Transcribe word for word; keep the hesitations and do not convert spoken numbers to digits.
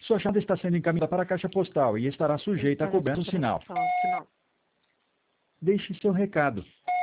Sua chamada está sendo encaminhada para a caixa postal e estará sujeita a cobrança no sinal. Deixe seu recado.